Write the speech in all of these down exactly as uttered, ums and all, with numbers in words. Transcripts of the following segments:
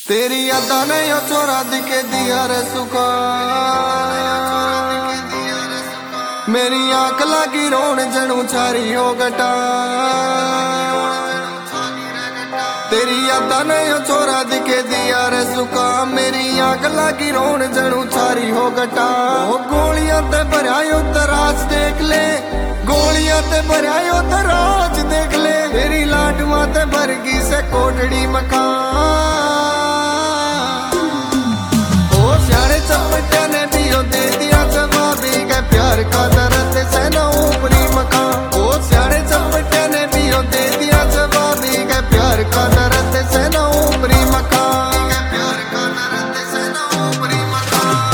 तेरी यादा ने यो चोरा दिखे दिया रे सुखा, मेरी आंख लगी रोन जणू छारी हो गटा। तेरी यादा ने यो चोरा दिखे दिया रे सुखा, मेरी आंख लगी रोन जणू छारी हो गटा। ओ गोलियां ते भरायो तराज देख ले, गोलियां ते भरायो तराज देख ले। तेरी लाडवा ते भरगी से कोटड़ी मकान, चपटा ने भी दे दिया जवाबी के प्यार का दर्द से न ऊपरी मकान। ओ स्याने चपटा ने भी दे दिया जवाबी के प्यार का दर्द से न ऊपरी मकान, के प्यार का दर्द से न ऊपरी मकान।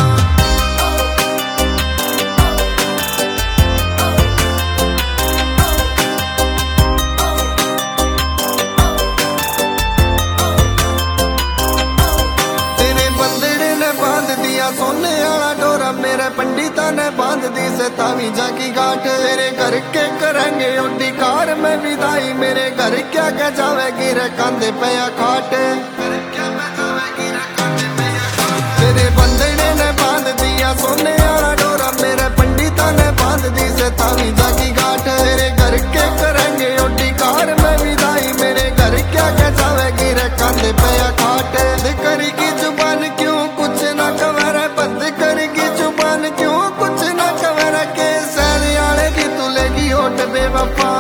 तेरे बंदड़े ने बांध दिया सोने वाला डोरा, मेरे पंडिता ने बांध दी से तावी जाकी घाट। तेरे घर के करेंगे ओडी कार में विदाई, मेरे घर क्या कह जावेगी रे कांधे पे खाट। तेरे बंदड़े ने बांध दिया सोने वाला डोरा, मेरे पंडिता ने बांध दी से तावी जाकी घाट। तेरे घर के करेंगे ओडी कार में विदाई, मेरे घर क्या कह जावेगी रे कांधे पे खाट। करी की जुबान क्यों कुछ ना कवर, बंद करेगी जुबान क्यों कुछ ना कवर के। सैने आले की तुलेगी होठ बेवफा,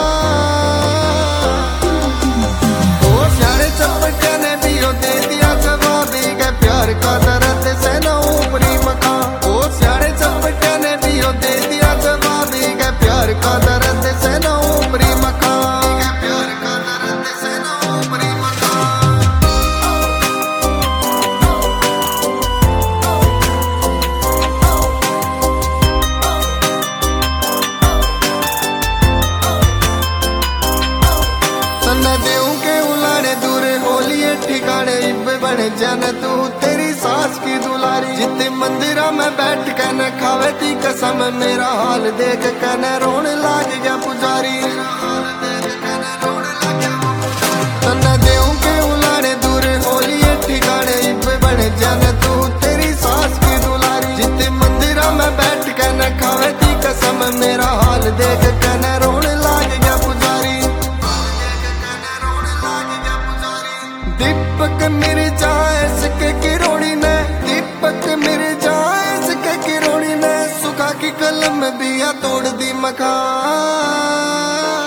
ओ स्याने चपटे ने भी दे दिया जवाबी के प्यार का दर्द से न ऊपरी मकान। ओ स्याने चपटे ने भी दे दिया जवाबी के प्यार का दर्द से न ऊपरी मकान, के प्यार का दर्द से न ऊपरी मकान। देऊ के उलाने दूर होलिए ठिकाने इब्बे बने जन तू तेरी सास की दुलारी। जितने मंदिरा में बैठ के न खावे ती कसम, मेरा हाल देख के न रोने लाग गया पुजारी। तन्ना देऊ के उलाने दूर होलिए ठिकाने इब्बे बने जन तू तेरी सास की दुलारी। जितने मंदिरा में बैठ के न खावे ती कसम, मेरा हाल देख के न रोने लाग गया पुजारी। दीपक मेरे जाए सके किरोड़ी ने, दीपक मेरे जाए सके किरोड़ी ने। सुखा की कलम बिया तोड़ दी मकान।